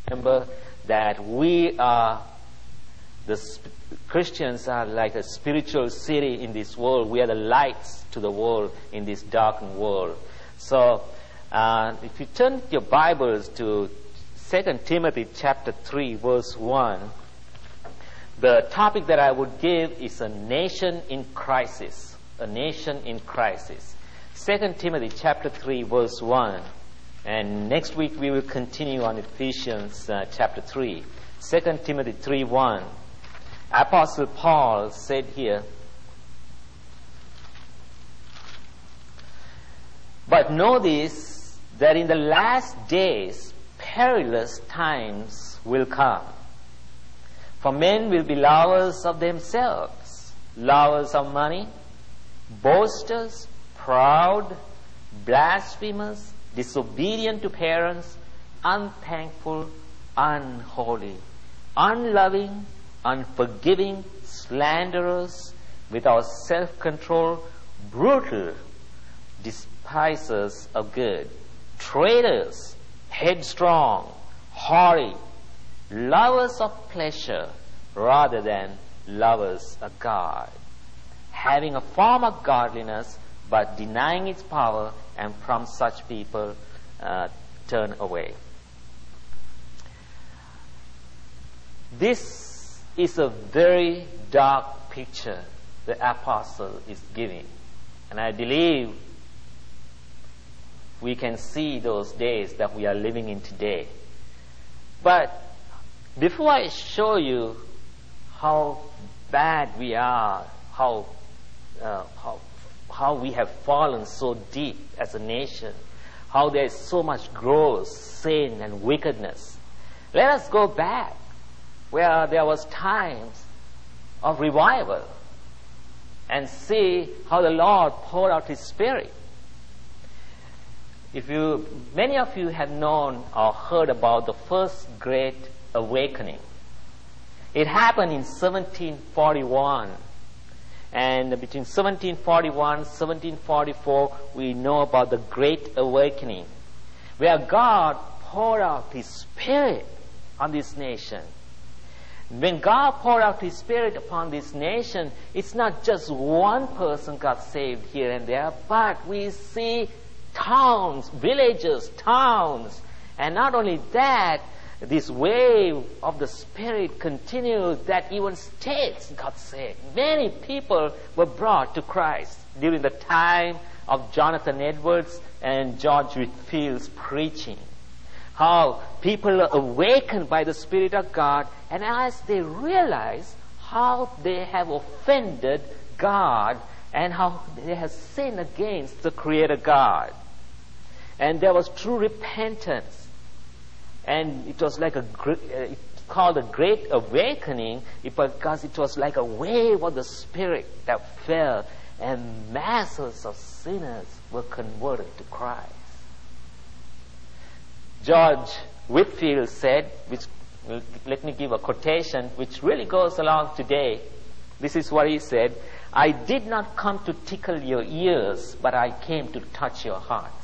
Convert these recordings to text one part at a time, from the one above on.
Remember that we are, Christians are like a spiritual city in this world. We are the lights to the world in this darkened world. So, if you turn your Bibles to 2 Timothy chapter 3, verse 1, the topic that I would give is a nation in crisis. A nation in crisis. 2 Timothy chapter 3, verse 1. And next week we will continue on Ephesians chapter 3. 2 Timothy 3:1. Apostle Paul said here, "But know this, that in the last days perilous times will come. For men will be lovers of themselves, lovers of money, boasters, proud, blasphemers, disobedient to parents, unthankful, unholy, unloving, unforgiving, slanderers, without self-control, brutal, despisers of good, traitors, headstrong, haughty, lovers of pleasure rather than lovers of God, having a form of godliness but denying its power, and from such people turn away." This is a very dark picture the apostle is giving. And I believe we can see those days that we are living in today. But before I show you how bad we are, how we have fallen so deep as a nation, how there is so much gross sin and wickedness, let us go back where there was times of revival and see how the Lord poured out His Spirit. Many of you have known or heard about the first Great Awakening. It happened in 1741. And between 1741 and 1744, we know about the Great Awakening, where God poured out His Spirit on this nation. When God poured out His Spirit upon this nation, it's not just one person got saved here and there, but we see towns, villages, towns. And not only that, this wave of the Spirit continues, that even states got saved. Many people were brought to Christ during the time of Jonathan Edwards and George Whitfield's preaching. How people are awakened by the Spirit of God, and as they realize how they have offended God and how they have sinned against the Creator God. And there was true repentance. And it was like it's called a Great Awakening because it was like a wave of the Spirit that fell, and masses of sinners were converted to Christ. George Whitfield said, let me give a quotation which really goes along today. This is what he said: "I did not come to tickle your ears, but I came to touch your hearts."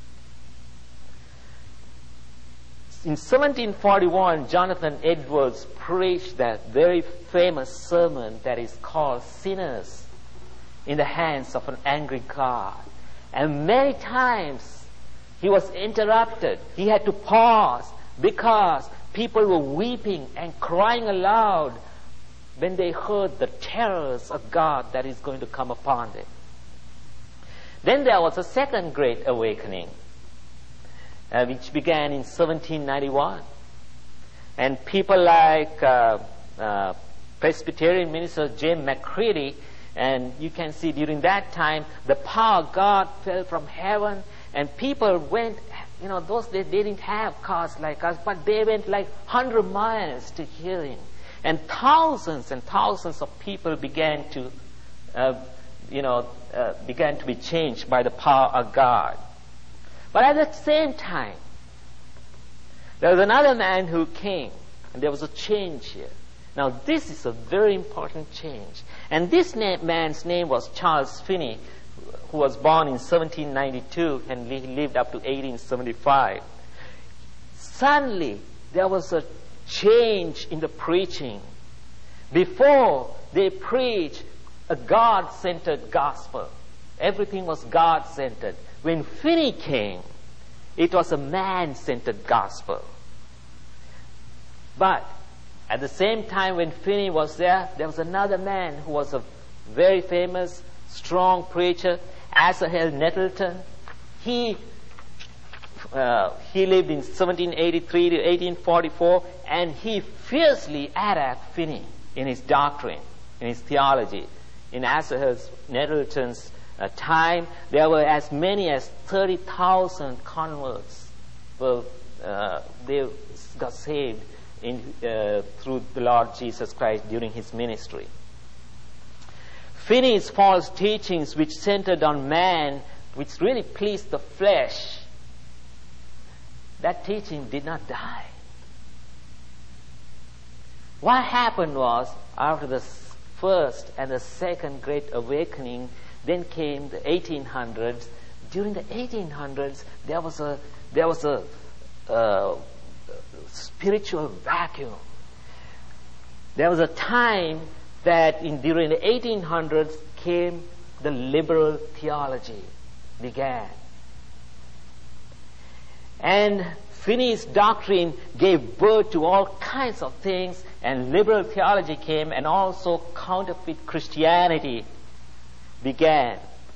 In 1741, Jonathan Edwards preached that very famous sermon that is called "Sinners in the Hands of an Angry God." And many times he was interrupted. He had to pause because people were weeping and crying aloud when they heard the terrors of God that is going to come upon them. Then there was a second Great Awakening, which began in 1791. And people like Presbyterian minister James McCready, and you can see during that time the power of God fell from heaven, and people went, those days they didn't have cars like us, but they went like 100 miles to hear Him. And thousands of people began to be changed by the power of God. But at the same time, there was another man who came, and there was a change here. Now, this is a very important change. And this man's name was Charles Finney, who was born in 1792 and he lived up to 1875. Suddenly, there was a change in the preaching. Before, they preached a God-centered gospel. Everything was God-centered. When Finney came, it was a man-centered gospel. But at the same time when Finney was there was another man who was a very famous, strong preacher, Asahel Nettleton. He lived in 1783 to 1844, and he fiercely attacked Finney in his doctrine, in his theology. In Asahel Nettleton's time, there were as many as 30,000 converts. They got saved through the Lord Jesus Christ during his ministry. Finney's false teachings, which centered on man, which really pleased the flesh, that teaching did not die. What happened was, after the first and the second Great Awakening, then came the 1800s. During the 1800s, there was a spiritual vacuum. There was a time that during the 1800s came the liberal theology began. And Finney's doctrine gave birth to all kinds of things, and liberal theology came, and also counterfeit Christianity began.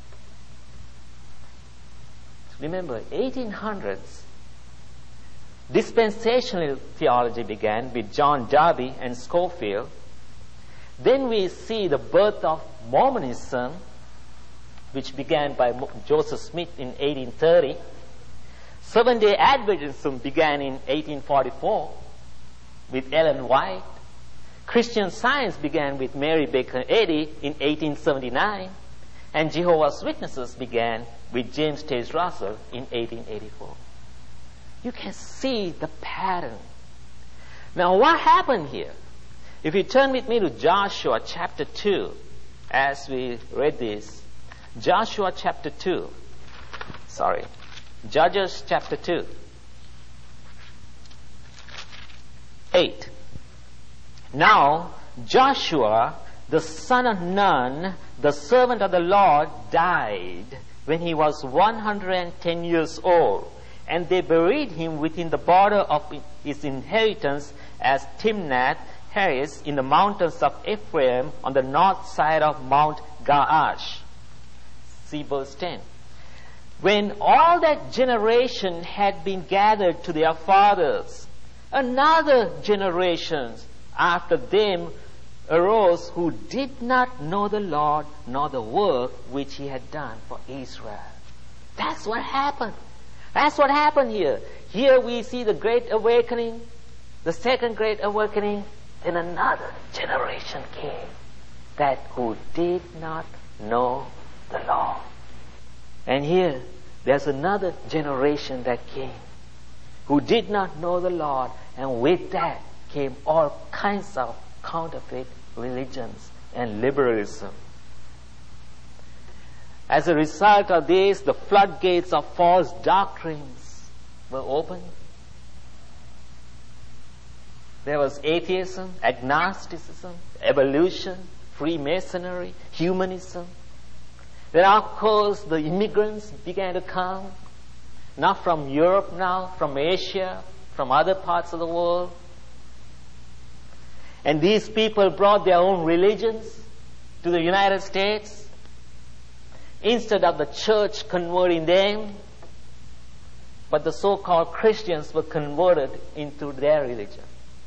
Remember, 1800s, dispensational theology began with John Darby and Scofield. Then we see the birth of Mormonism, which began by Joseph Smith in 1830. Seventh-day Adventism began in 1844 with Ellen White. Christian Science began with Mary Baker Eddy in 1879. And Jehovah's Witnesses began with James Taze Russell in 1884. You can see the pattern. Now, what happened here? If you turn with me to Joshua chapter 2, as we read this, Joshua chapter 2, Judges chapter 2, 8. Now, Joshua, the son of Nun, the servant of the Lord, died when he was 110 years old, and they buried him within the border of his inheritance as Timnath-Heres in the mountains of Ephraim on the north side of Mount Gaash. See verse 10. When all that generation had been gathered to their fathers, another generation after them arose who did not know the Lord nor the work which he had done for Israel. That's what happened. That's what happened here. Here we see the Great Awakening, the second Great Awakening, and another generation came that who did not know the Lord. And here, there's another generation that came who did not know the Lord, and with that came all kinds of counterfeit religions and liberalism. As a result of this, the floodgates of false doctrines were opened. There was atheism, agnosticism, evolution, Freemasonry, humanism. Then, of course, the immigrants began to come, not from Europe now, from Asia, from other parts of the world. And these people brought their own religions to the United States. Instead of the church converting them, but the so-called Christians were converted into their religion.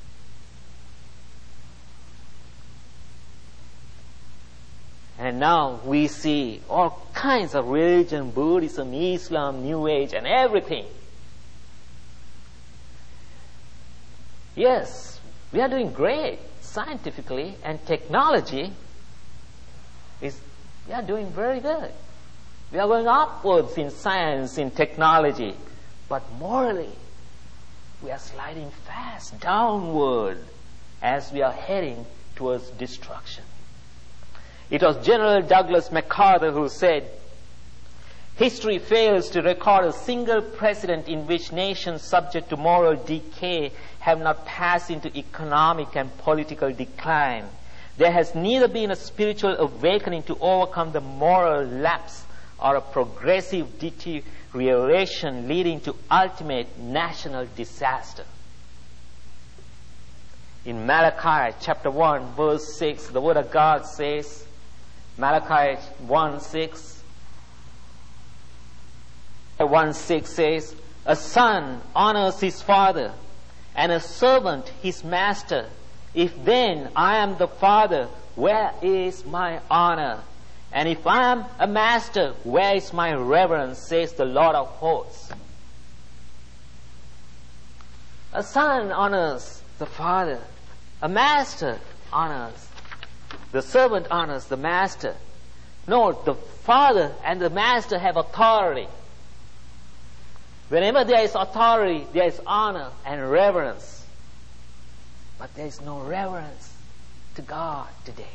And now we see all kinds of religion, Buddhism, Islam, New Age, and everything. Yes, we are doing great scientifically, and technology we are doing very good. We are going upwards in science, in technology, but morally we are sliding fast downward as we are heading towards destruction. It was General Douglas MacArthur who said, History fails to record a single precedent in which nations subject to moral decay have not passed into economic and political decline. There has neither been a spiritual awakening to overcome the moral lapse or a progressive deterioration leading to ultimate national disaster. In Malachi chapter 1 verse 6, the Word of God says, Malachi 1:6 says, "A son honors his father, and a servant his master. If then I am the father, where is my honor? And if I am a master, where is my reverence, says the Lord of hosts." A son honors the father. A master honors. The servant honors the master. No, the father and the master have authority. Whenever there is authority, there is honor and reverence. But there is no reverence to God today.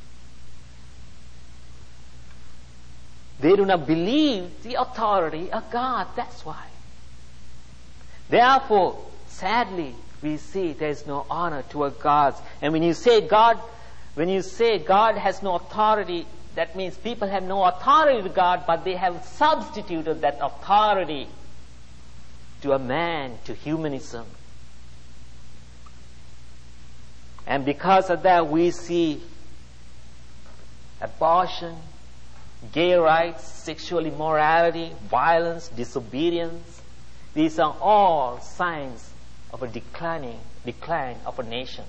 They do not believe the authority of God. That's why. Therefore, sadly, we see there is no honor toward God. And when you say God has no authority, that means people have no authority to God, but they have substituted that authority to a man, to humanism. And because of that, we see abortion, gay rights, sexual immorality, violence, disobedience. These are all signs of a decline of a nation.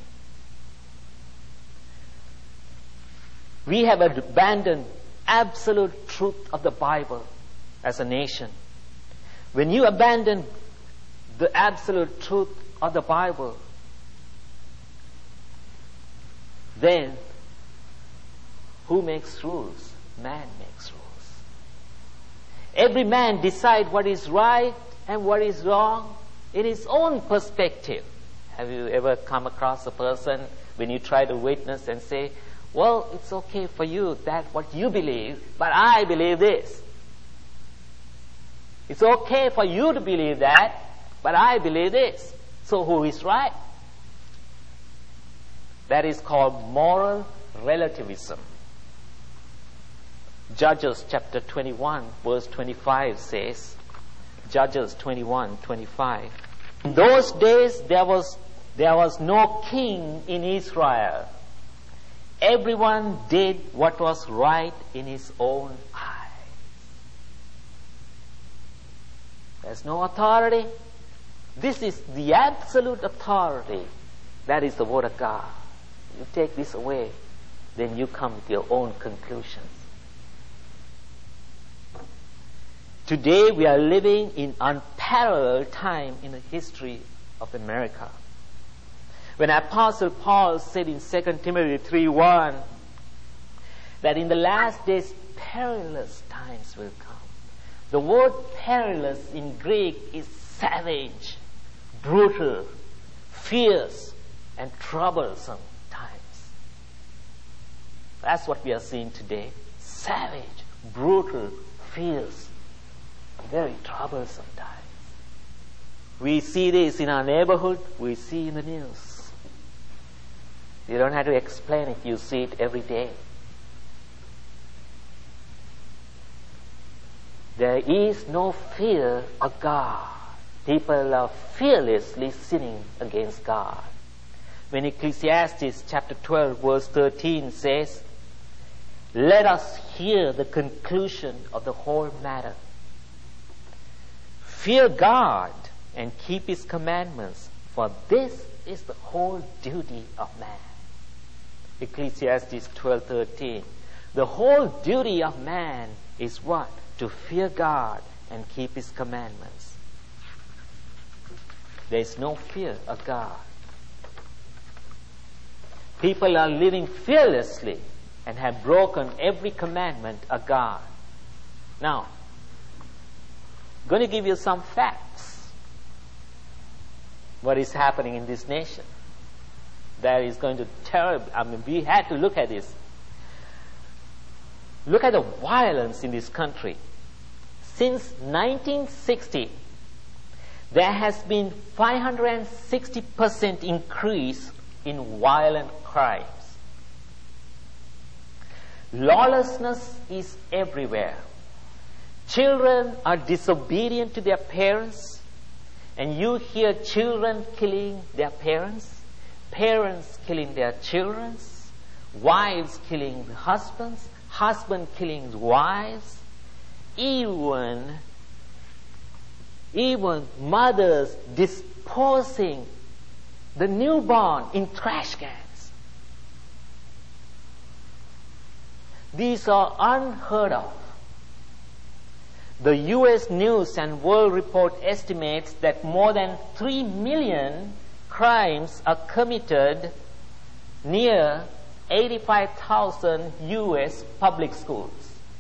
We have abandoned absolute truth of the Bible as a nation. When you abandon the absolute truth of the Bible, then who makes rules? Man makes rules. Every man decides what is right and what is wrong in his own perspective. Have you ever come across a person when you try to witness and say, well, it's okay for you that what you believe, but I believe this. It's okay for you to believe that, but I believe this. So who is right? That is called moral relativism. Judges chapter 21 verse 25 says, Judges 21:25. In those days there was no king in Israel. Everyone did what was right in his own eyes. There's no authority. This is the absolute authority. That is the Word of God. You take this away, then you come to your own conclusions. Today we are living in unparalleled time in the history of America. When Apostle Paul said in 2 Timothy 3:1 that in the last days perilous times will come. The word perilous in Greek is savage, brutal, fierce, and troublesome times. That's what we are seeing today. Savage, brutal, fierce, very troublesome times. We see this in our neighborhood, we see in the news. You don't have to explain it, you see it every day. There is no fear of God. People are fearlessly sinning against God. When Ecclesiastes chapter 12 verse 13 says, "Let us hear the conclusion of the whole matter. Fear God and keep His commandments, for this is the whole duty of man." Ecclesiastes 12:13. The whole duty of man is what? To fear God and keep His commandments. There is no fear of God. People are living fearlessly and have broken every commandment of God. Now, I'm going to give you some facts. What is happening in this nation? That is going to we had to look at this. Look at the violence in this country. Since 1960, there has been 560% increase in violent crimes. Lawlessness is everywhere. Children are disobedient to their parents, and you hear children killing their parents, parents killing their children, wives killing husbands, husbands killing wives, even mothers disposing the newborn in trash cans. These are unheard of. The U.S. News and World Report estimates that more than 3 million crimes are committed near 85,000 U.S. public schools.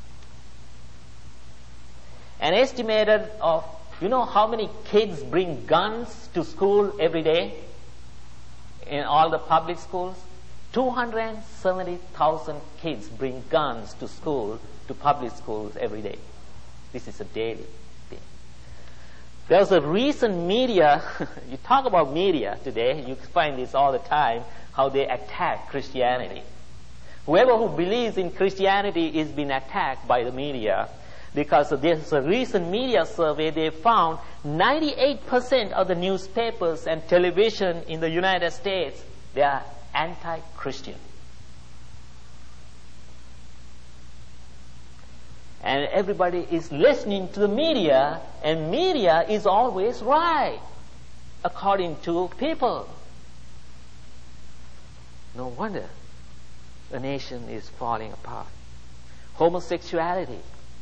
An estimated of, you know how many kids bring guns to school every day in all the public schools? 270,000 kids bring guns to school, to public schools every day. This is a daily thing. There's a recent media, you talk about media today, you find this all the time, how they attack Christianity. Whoever who believes in Christianity is being attacked by the media, because there's a recent media survey, they found 98% of the newspapers and television in the United States, they are anti-Christian. And everybody is listening to the media, and media is always right, according to people. No wonder the nation is falling apart. Homosexuality.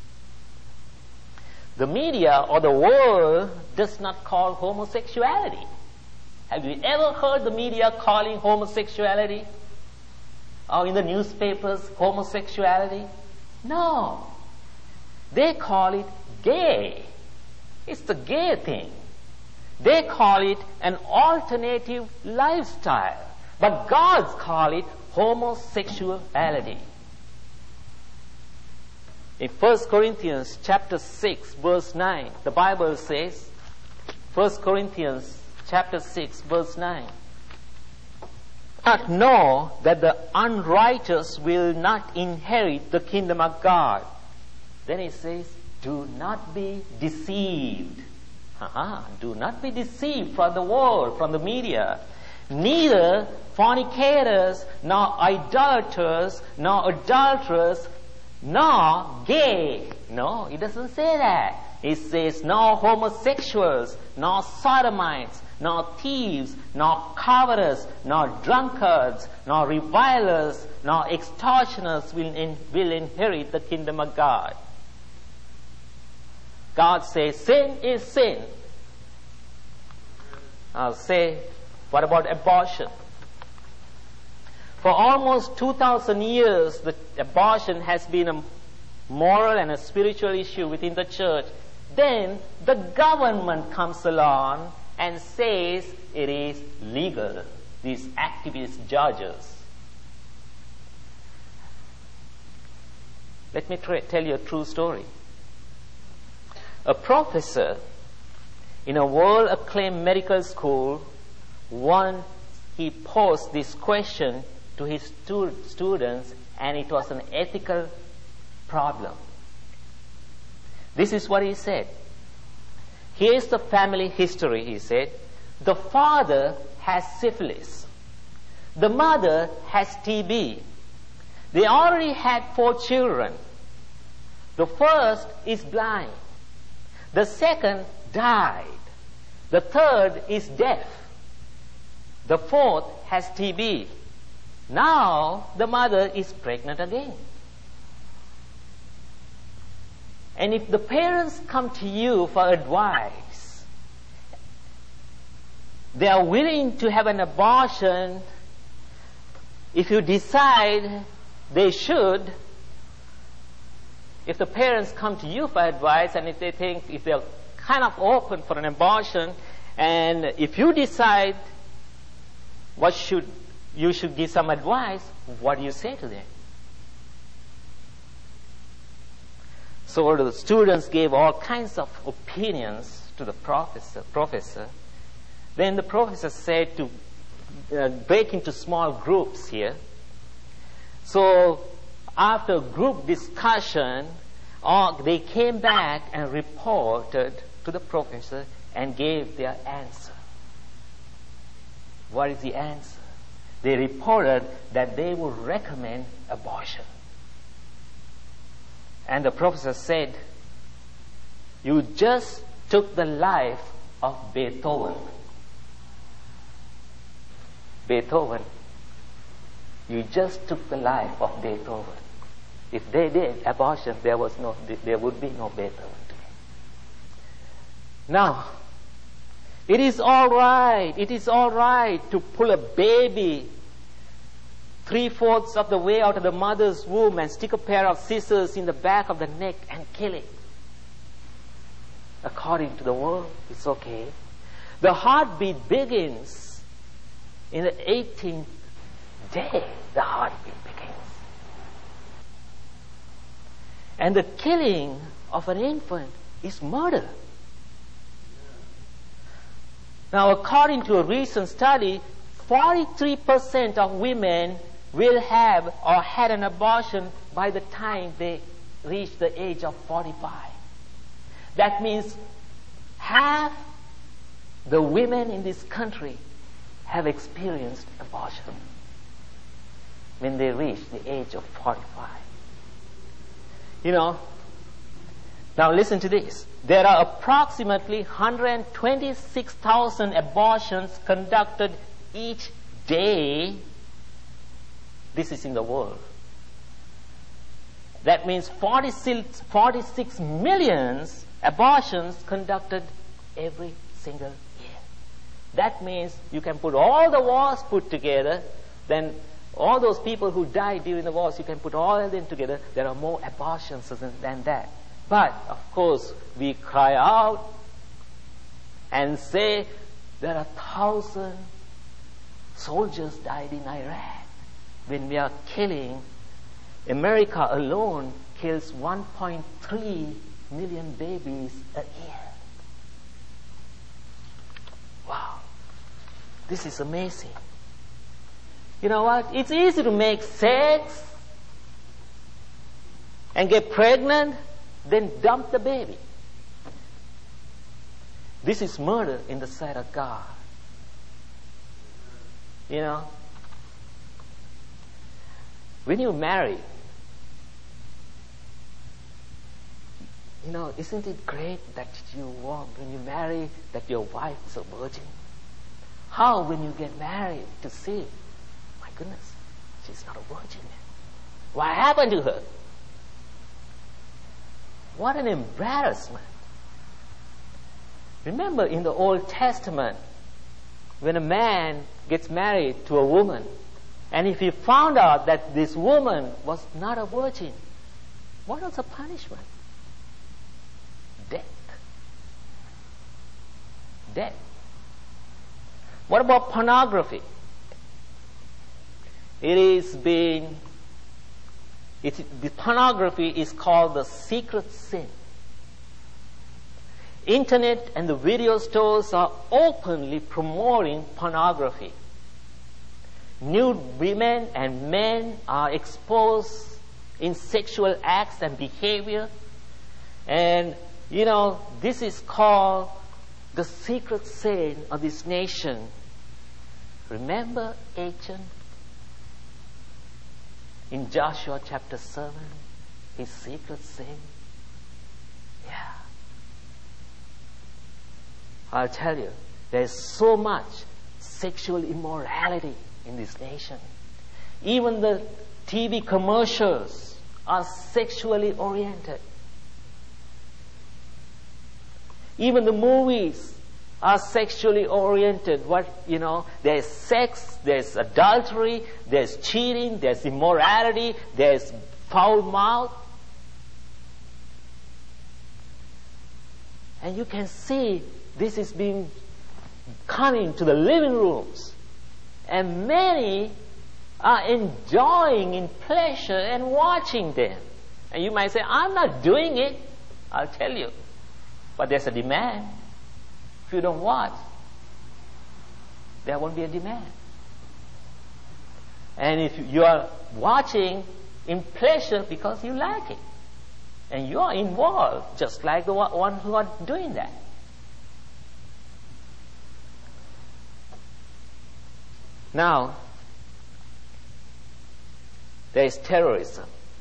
The media or the world does not call homosexuality. Have you ever heard the media calling homosexuality? Or in the newspapers, homosexuality? No. They call it gay. It's the gay thing. They call it an alternative lifestyle. But God's call it homosexuality. In 1 Corinthians chapter 6 verse 9, the Bible says, 1 Corinthians chapter 6 verse 9, "But know that the unrighteous will not inherit the kingdom of God." Then it says, do not be deceived. Do not be deceived from the world, from the media. Neither fornicators, nor idolaters, nor adulterers, nor gay. No, it doesn't say that. It says, nor homosexuals, nor sodomites, nor thieves, nor covetous, nor drunkards, nor revilers, nor extortioners will inherit the kingdom of God. God says sin is sin. I'll say, what about abortion? For almost 2,000 years, the abortion has been a moral and a spiritual issue within the church. Then the government comes along and says it is legal. These activist judges. Let me tell you a true story. A professor in a world-acclaimed medical school, once he posed this question to his students, and it was an ethical problem. This is what he said. Here's the family history, he said. The father has syphilis. The mother has TB. They already had 4 children. The first is blind. The second died. The third is deaf. The fourth has TB. Now the mother is pregnant again. And if the parents come to you for advice, they are willing to have an abortion if you decide they should. If the parents come to you for advice, and if they're kind of open for an abortion, and if you decide you should give some advice, what do you say to them? So the students gave all kinds of opinions to the professor. Then the professor said to break into small groups here. So after group discussion, they came back and reported to the professor and gave their answer. What is the answer? They reported that they would recommend abortion. And the professor said, "You just took the life of Beethoven." Beethoven. You just took the life of Beethoven. If they did abortion, there would be no Beethoven today. Now, it is all right to pull a baby 3/4 of the way out of the mother's womb and stick a pair of scissors in the back of the neck and kill it. According to the world, it's okay. The heartbeat begins in the 18th day. The heartbeat begins. And the killing of an infant is murder. Now, according to a recent study, 43% of women will have or had an abortion by the time they reach the age of 45. That means half the women in this country have experienced abortion when they reach the age of 45. Now listen to this. There are approximately 126,000 abortions conducted each day. This is in the world. That means 46 million abortions conducted every single year. That means you can put all the wars put together, then all those people who died during the wars, you can put all of them together. There are more abortions than that. But, of course, we cry out and say there are 1,000 soldiers died in Iraq. When we are killing, America alone kills 1.3 million babies a year. Wow. This is amazing. You know what? It's easy to make sex and get pregnant, then dump the baby. This is murder in the sight of God. When you marry, isn't it great that when you marry, that your wife is a virgin? How, when you get married, to see, my goodness, she's not a virgin. What happened to her? What an embarrassment. Remember in the Old Testament, when a man gets married to a woman, and if he found out that this woman was not a virgin, what was the punishment? Death. Death. What about pornography? The pornography is called the secret sin. Internet and the video stores are openly promoting pornography. Nude women and men are exposed in sexual acts and behavior. And, this is called the secret sin of this nation. Remember Achan? In Joshua chapter 7, his secret sin. Yeah. I'll tell you, there's so much sexual immorality in this nation. Even the TV commercials are sexually oriented. Even the movies are sexually oriented. There's sex, there's adultery, there's cheating, there's immorality, there's foul mouth. And you can see this is coming to the living rooms. And many are enjoying in pleasure and watching them. And you might say, I'm not doing it. I'll tell you. But there's a demand. If you don't watch, there won't be a demand. And if you are watching in pleasure because you like it, and you are involved just like the one who are doing that. Now, there is terrorism.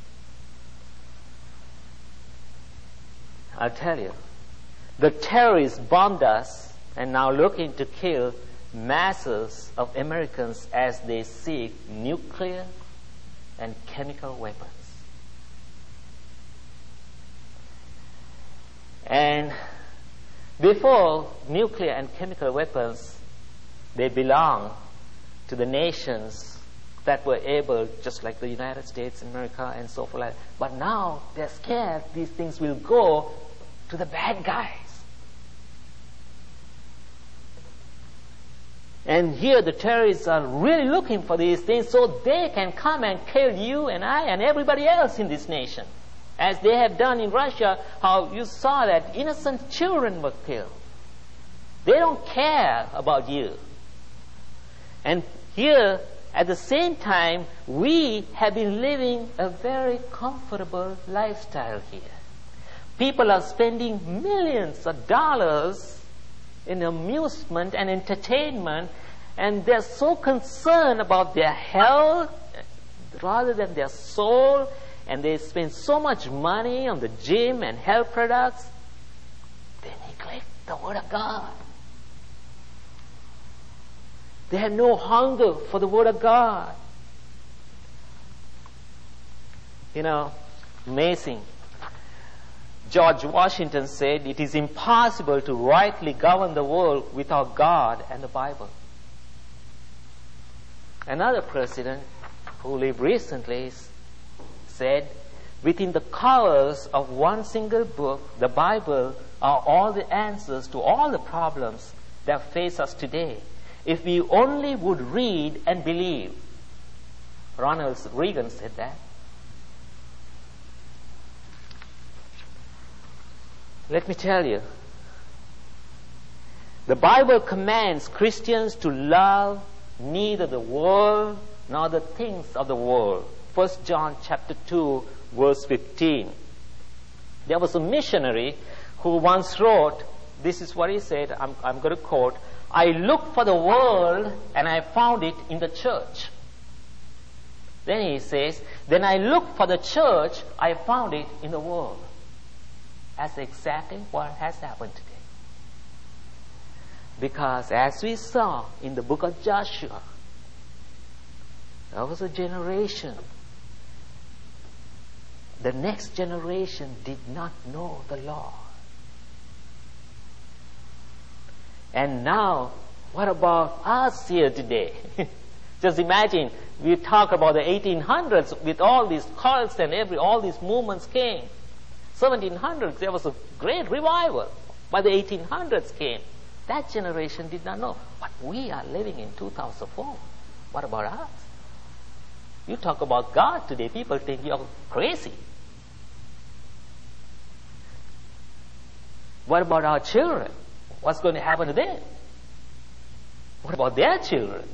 I'll tell you. The terrorists bombed us and now looking to kill masses of Americans as they seek nuclear and chemical weapons. And before nuclear and chemical weapons, they belong to the nations that were able, just like the United States, America, and so forth. But now they're scared these things will go to the bad guys. And here the terrorists are really looking for these things so they can come and kill you and I and everybody else in this nation. As they have done in Russia, how you saw that innocent children were killed. They don't care about you. And here, at the same time, we have been living a very comfortable lifestyle here. People are spending millions of dollars in amusement and entertainment, and they're so concerned about their health rather than their soul, and they spend so much money on the gym and health products, they neglect the Word of God. They have no hunger for the Word of God. You know, amazing. George Washington said, it is impossible to rightly govern the world without God and the Bible. Another president who lived recently said, within the covers of one single book, the Bible, are all the answers to all the problems that face us today. If we only would read and believe. Ronald Reagan said that. Let me tell you, the Bible commands Christians to love neither the world nor the things of the world. 1 John chapter 2, verse 15. There was a missionary who once wrote, this is what he said, I'm going to quote, I looked for the world and I found it in the church. Then he says, then I looked for the church, I found it in the world. That's exactly what has happened today. Because as we saw in the book of Joshua, there was a generation. The next generation did not know the Lord. And now, what about us here today? Just imagine, we talk about the 1800s with all these cults and all these movements came. 1700s, there was a great revival. But the 1800s came. That generation did not know. But we are living in 2004. What about us? You talk about God today, people think you're crazy. What about our children? What's going to happen to them? What about their children?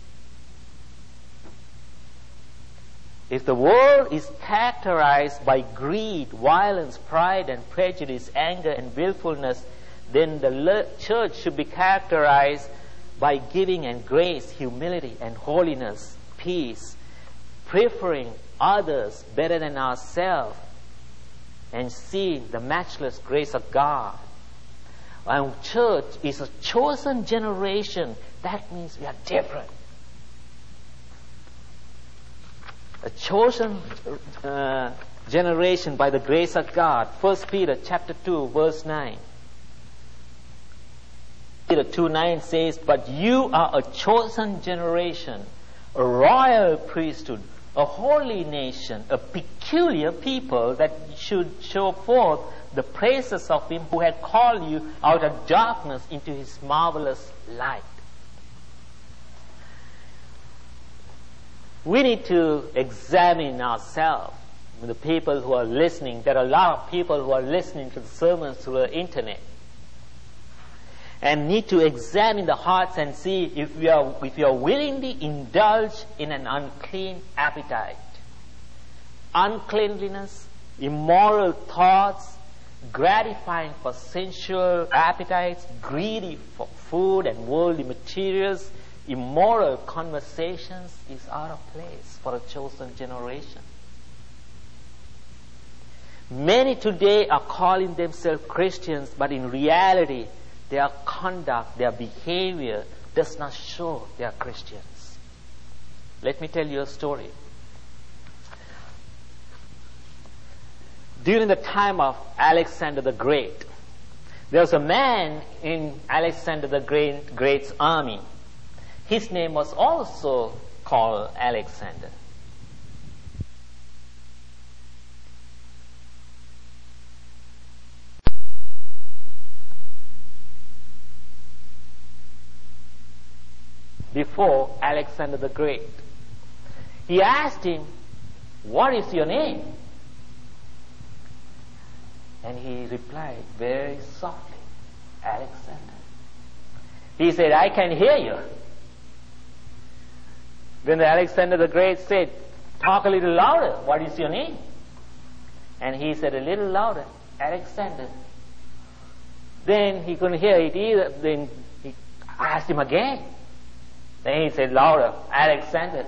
If the world is characterized by greed, violence, pride and prejudice, anger and willfulness, then the church should be characterized by giving and grace, humility and holiness, peace, preferring others better than ourselves, and seeing the matchless grace of God. Our church is a chosen generation. That means we are different. A chosen generation by the grace of God. 1 Peter chapter 2, verse 9. Peter 2:9 says, but you are a chosen generation, a royal priesthood, a holy nation, a peculiar people that should show forth the praises of Him who had called you out of darkness into His marvelous light. We need to examine ourselves. the people who are listening, there are a lot of people who are listening to the sermons through the internet, and need to examine the hearts and see if we are willingly indulge in an unclean appetite. Uncleanliness, immoral thoughts, gratifying for sensual appetites, greedy for food and worldly materials, immoral conversations is out of place for a chosen generation. Many today are calling themselves Christians, but in reality, their conduct, their behavior does not show they are Christians. Let me tell you a story. During the time of Alexander the Great, there was a man in Alexander the Great's army. His name was also called Alexander. Before Alexander the Great, he asked him, "What is your name?" And he replied very softly, "Alexander." He said, "I can hear you." Then Alexander the Great said, "Talk a little louder. What is your name?" And he said a little louder, "Alexander." Then he couldn't hear it either. Then he asked him again. Then he said louder, "Alexander."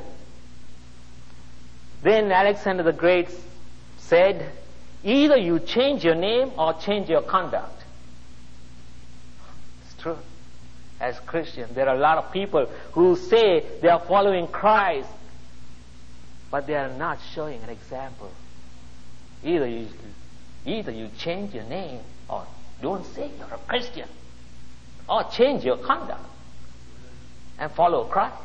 Then Alexander the Great said, "Either you change your name or change your conduct." It's true. As Christians, there are a lot of people who say they are following Christ, but they are not showing an example. Either you change your name or don't say you're a Christian, or change your conduct and follow Christ.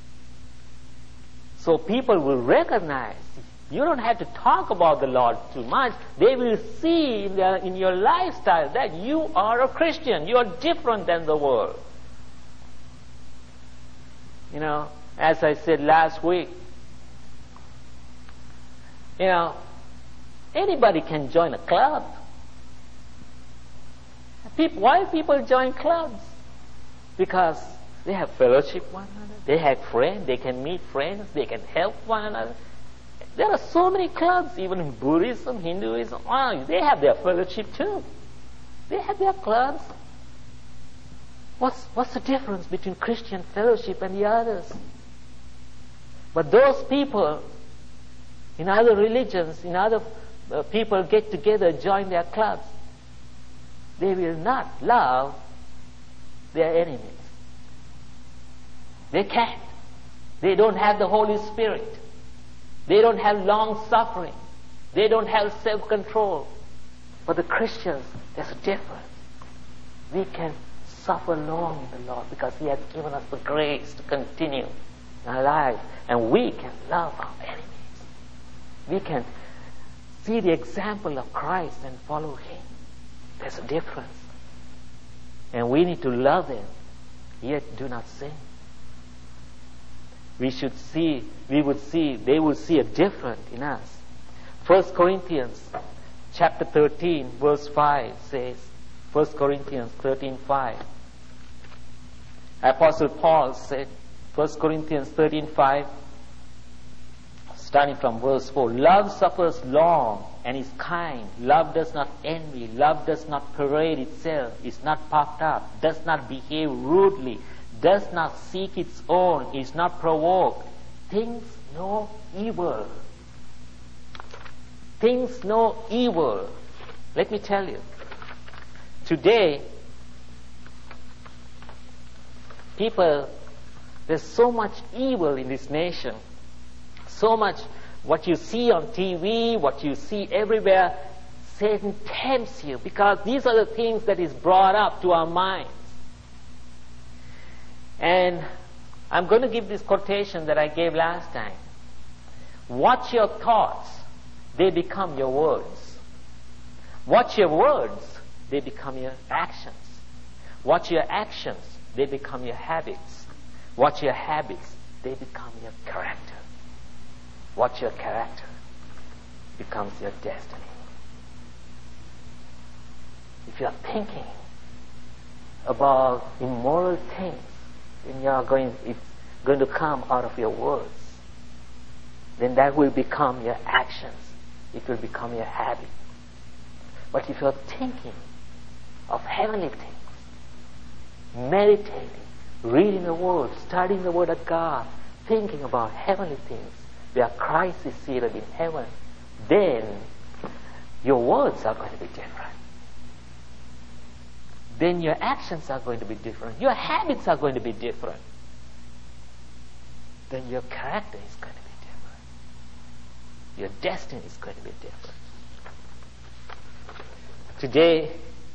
So people will recognize. You don't have to talk about the Lord too much. They will see in your lifestyle that you are a Christian. You are different than the world. You know, as I said last week, you know, anybody can join a club. Why people join clubs? Because they have fellowship with one another. They have friends. They can meet friends. They can help one another. There are so many clubs, even in Buddhism, Hinduism. They have their fellowship too. They have their clubs. What's the difference between Christian fellowship and the others? But those people in other religions, in other people get together, join their clubs. They will not love their enemies. They can't. They don't have the Holy Spirit. They don't have long suffering. They don't have self-control. But the Christians, there's a difference. We can suffer long in the Lord because He has given us the grace to continue in our life. And we can love our enemies. We can see the example of Christ and follow Him. There's a difference. And we need to love Him, yet do not sin. They would see a difference in us. 1 Corinthians chapter 13 verse 5 says, 1 Corinthians 13:5. Apostle Paul said, 1 Corinthians 13:5, starting from verse 4, "Love suffers long and is kind. Love does not envy. Love does not parade itself, is not puffed up, does not behave rudely, does not seek its own, is not provoked, thinks no evil." Thinks no evil. Let me tell you, today, there's so much evil in this nation, so much what you see on TV, what you see everywhere. Satan tempts you because these are the things that is brought up to our minds. And I'm going to give this quotation that I gave last time. Watch your thoughts, they become your words. Watch your words, they become your actions. Watch your actions, they become your habits. Watch your habits, they become your character. Watch your character. becomes your destiny. If you are thinking about immoral things, then it's going to come out of your words. Then that will become your actions. It will become your habit. But if you are thinking of heavenly things, meditating, reading the Word, studying the Word of God, thinking about heavenly things, where Christ is seated in heaven, then your words are going to be different. Then your actions are going to be different. Your habits are going to be different. Then your character is going to be different. Your destiny is going to be different. Today,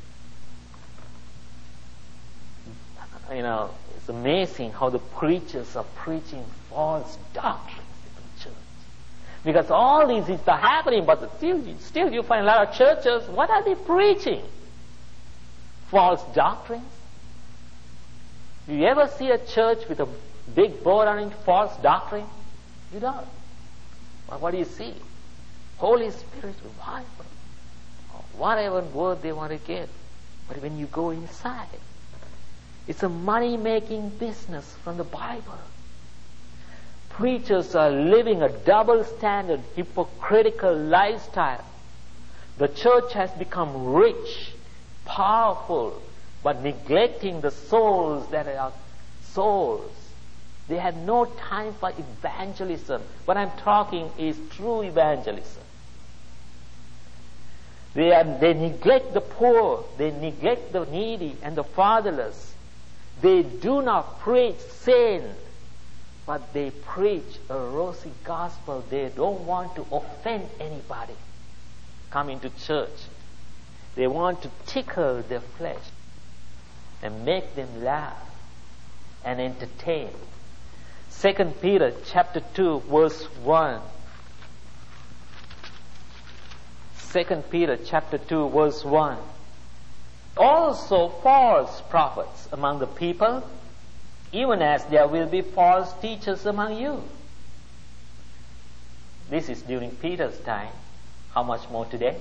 it's amazing how the preachers are preaching false doctrines in the church. Because all this is happening, but still you find a lot of churches, what are they preaching? False doctrines? Do you ever see a church with a big board on it, false doctrine? You don't. But what do you see? Holy Spirit revival. Or whatever word they want to get. But when you go inside, it's a money-making business from the Bible. Preachers are living a double standard, hypocritical lifestyle. The church has become rich, powerful, but neglecting the souls that are souls. They have no time for evangelism. What I'm talking is true evangelism. They neglect the poor, they neglect the needy and the fatherless. They do not preach sin, but they preach a rosy gospel. They don't want to offend anybody coming to church. They want to tickle their flesh and make them laugh and entertain. 2 Peter chapter 2 verse 1. 2 Peter chapter 2 verse 1. Also false prophets among the people, even as there will be false teachers among you. This is during Peter's time. How much more today?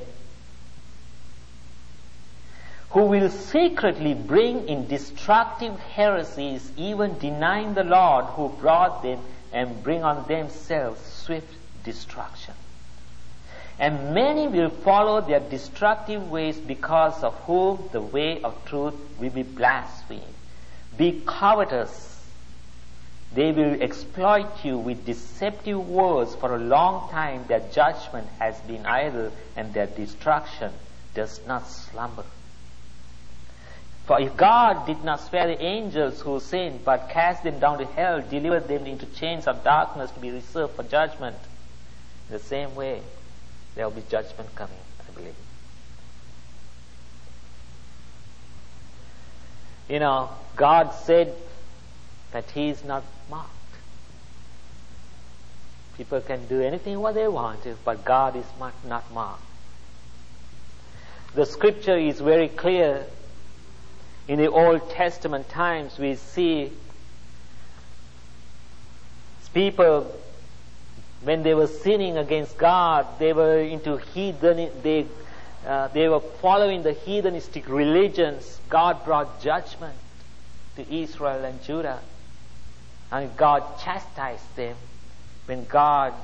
Who will secretly bring in destructive heresies, even denying the Lord who brought them, and bring on themselves swift destruction. And many will follow their destructive ways, because of whom the way of truth will be blasphemed. Be covetous. They will exploit you with deceptive words for a long time. Their judgment has been idle, and their destruction does not slumber. For if God did not spare the angels who sinned, but cast them down to hell, delivered them into chains of darkness to be reserved for judgment, in the same way there will be judgment coming, I believe. God said that He is not mocked. People can do anything what they want to, but God is not mocked. The scripture is very clear. In the Old Testament times, we see people, when they were sinning against God, they were into heathen. They were following the heathenistic religions. God brought judgment to Israel and Judah, and God chastised them when God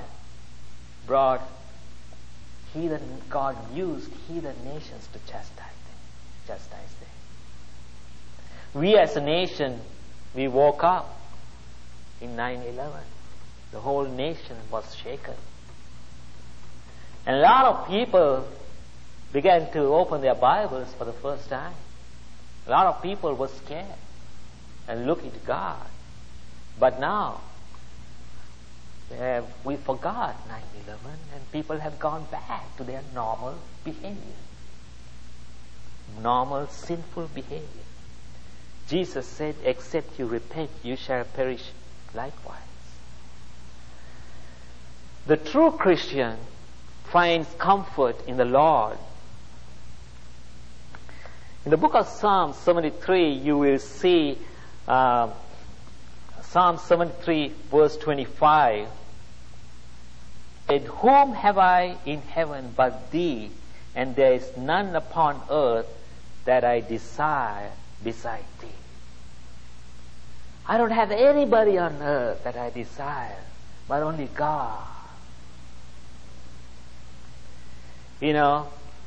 used heathen nations to chastise them. We as a nation, we woke up in 9/11. The whole nation was shaken. And a lot of people began to open their Bibles for the first time. A lot of people were scared and looking to God. But now, we forgot 9/11, and people have gone back to their normal behavior. Normal sinful behavior. Jesus said, except you repent, you shall perish likewise. The true Christian finds comfort in the Lord. In the book of Psalm 73, you will see Psalm 73 verse 25. said, whom have I in heaven but thee? And there is none upon earth that I desire beside thee. I don't have anybody on earth that I desire, but only God. You know,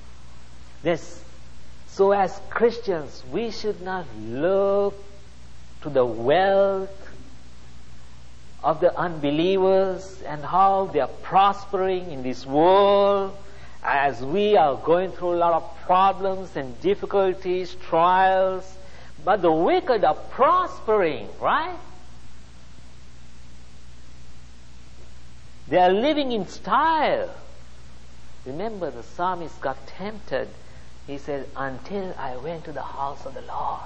so as Christians, we should not look to the wealth of the unbelievers and how they are prospering in this world as we are going through a lot of problems and difficulties, trials. But the wicked are prospering, right? They are living in style. Remember, the psalmist got tempted. He said, until I went to the house of the Lord.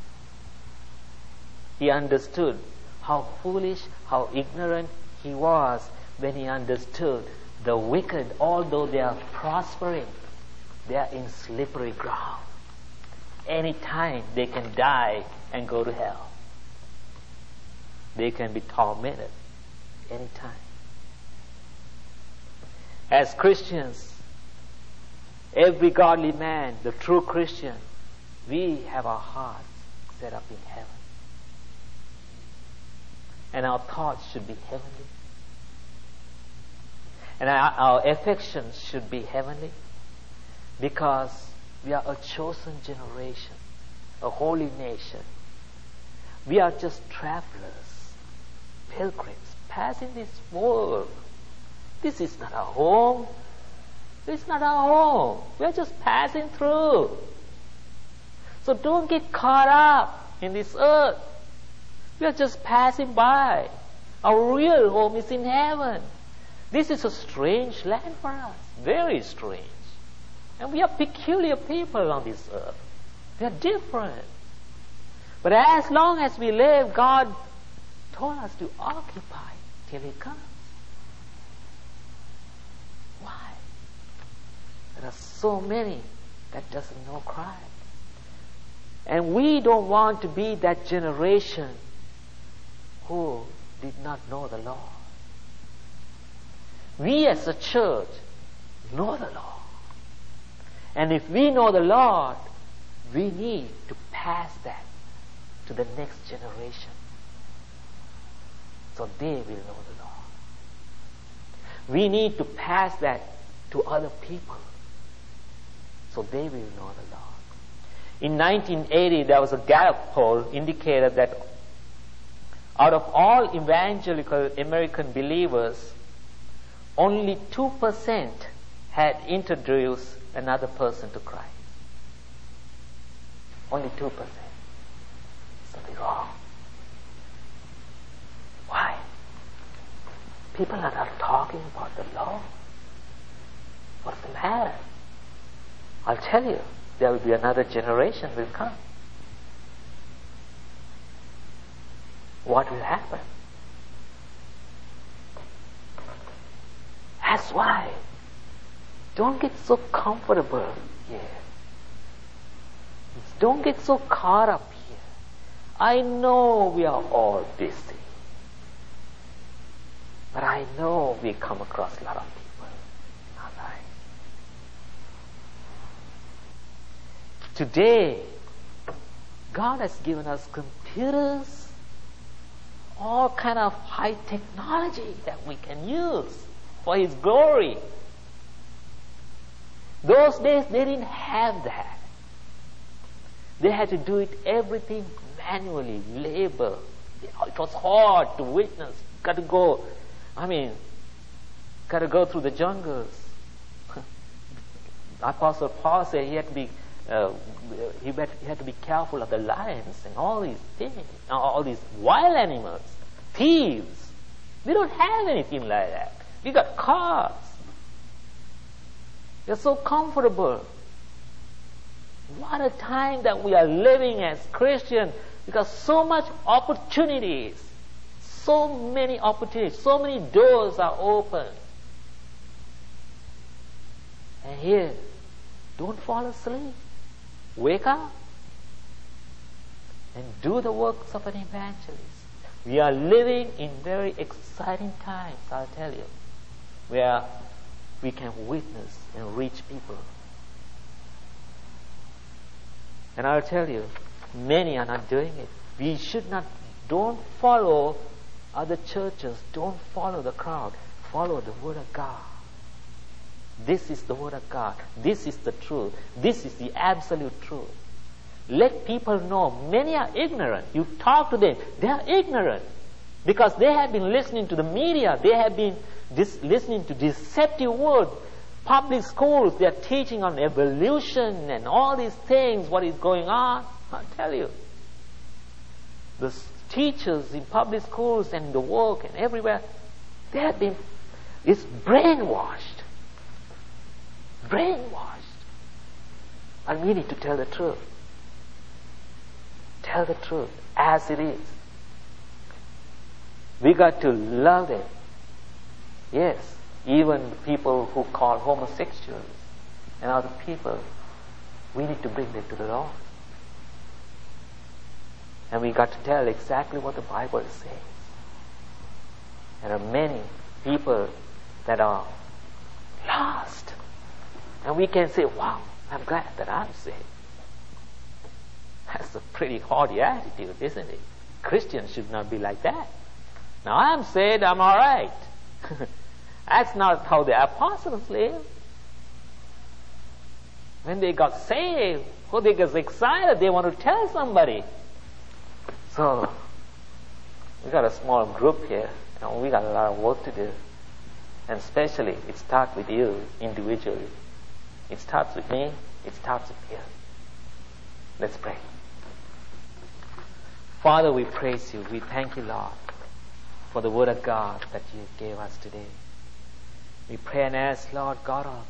He understood how foolish, how ignorant he was when he understood the wicked, although they are prospering, they are in slippery ground. Anytime they can die and go to hell. They can be tormented anytime. As Christians, every godly man, the true Christian, we have our hearts set up in heaven. And our thoughts should be heavenly. And our affections should be heavenly. Because we are a chosen generation, a holy nation. We are just travelers, pilgrims, passing this world. This is not our home. This is not our home. We are just passing through. So don't get caught up in this earth. We are just passing by. Our real home is in heaven. This is a strange land for us. Very strange. And we are peculiar people on this earth. We are different. But as long as we live, God told us to occupy till He comes. Why? There are so many that doesn't know Christ. And we don't want to be that generation who did not know the Lord. We as a church know the Lord. And if we know the Lord, we need to pass that to the next generation so they will know the Lord. We need to pass that to other people so they will know the Lord. In 1980, there was a Gallup poll indicated that out of all evangelical American believers, only 2% had introduced another person to Christ. Only 2%. Something wrong. Why? People are not talking about the Lord. What's the matter? I'll tell you, there will be another generation will come. What will happen? That's why. Don't get so comfortable here. Don't get so caught up here. I know we are all busy. But I know we come across a lot of people in our life. Today, God has given us computers, all kind of high technology that we can use for His glory. Those days they didn't have that. They had to do it everything manually, labor. It was hard to witness. Got to go through the jungles. Apostle Paul said he had to be careful of the lions and all these things, all these wild animals, thieves. We don't have anything like that. We got cars. We're so comfortable. What a time that we are living as Christians, because so much opportunities, so many opportunities, so many doors are open. And here, don't fall asleep. Wake up and do the works of an evangelist. We are living in very exciting times, I'll tell you. where we can witness and reach people. And I'll tell you, many are not doing it. We should not, don't follow other churches, don't follow the crowd, follow the Word of God. This is the Word of God. This is the truth. This is the absolute truth. Let people know. Many are ignorant. You talk to them, they are ignorant because they have been listening to the media. They have been listening to deceptive words. Public schools, they are teaching on evolution and all these things, what is going on. I'll tell you. The teachers in public schools and in the work and everywhere, they have been, it's brainwashed. Brainwashed. And we need to tell the truth. Tell the truth as it is. We got to love them. Yes, even people who call homosexuals and other people, we need to bring them to the Lord. And we got to tell exactly what the Bible says. There are many people that are lost. And we can say, wow, I'm glad that I'm saved. That's a pretty haughty attitude, isn't it? Christians should not be like that. Now I'm saved, I'm all right. That's not how the apostles lived. When they got saved, they got excited, they want to tell somebody. So, we got a small group here, and we got a lot of work to do. And especially, it starts with you individually. It starts with me, it starts with you. Let's pray. Father, we praise you. We thank you, Lord, for the Word of God that you gave us today. We pray and ask, Lord God Almighty,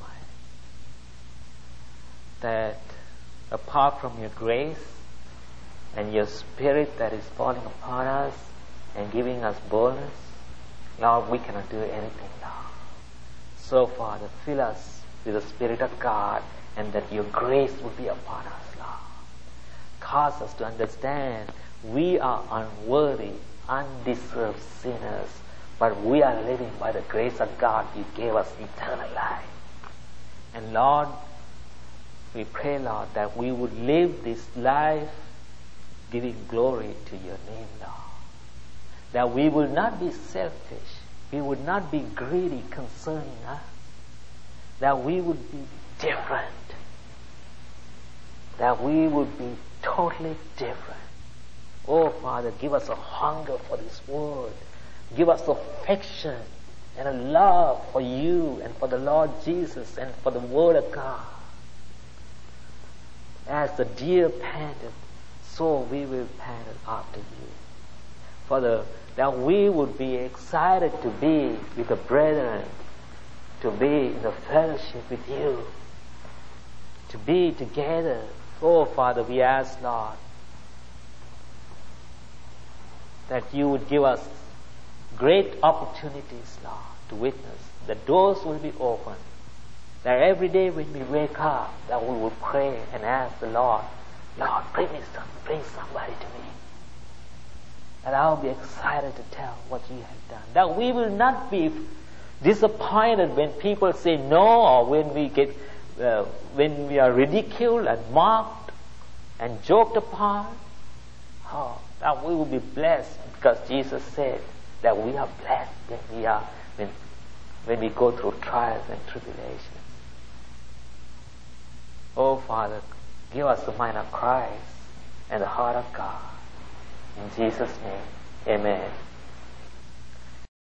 that apart from your grace and your Spirit that is falling upon us and giving us boldness, Lord, we cannot do anything, Lord. So, Father, fill us with the Spirit of God, and that your grace will be upon us, Lord. Cause us to understand we are unworthy, undeserved sinners, but we are living by the grace of God. You gave us eternal life. And Lord, we pray, Lord, that we would live this life giving glory to your name, Lord. That we will not be selfish. We would not be greedy concerning us. That we would be different. That we would be totally different. Oh, Father, give us a hunger for this word. Give us affection and a love for you and for the Lord Jesus and for the Word of God. As the deer panted, so we will pant after you. Father, that we would be excited to be with the brethren, to be in the fellowship with you, to be together. Oh, Father, we ask, Lord, that you would give us great opportunities, Lord, to witness. The doors will be open. That every day when we wake up, that we will pray and ask the Lord, Lord, bring somebody to me. And I'll be excited to tell what you have done. That we will not be disappointed when people say no, or when we are ridiculed and mocked and joked upon. Oh, that we will be blessed, because Jesus said that we are blessed when we go through trials and tribulations. Oh, Father, give us the mind of Christ and the heart of God. In Jesus' name, amen.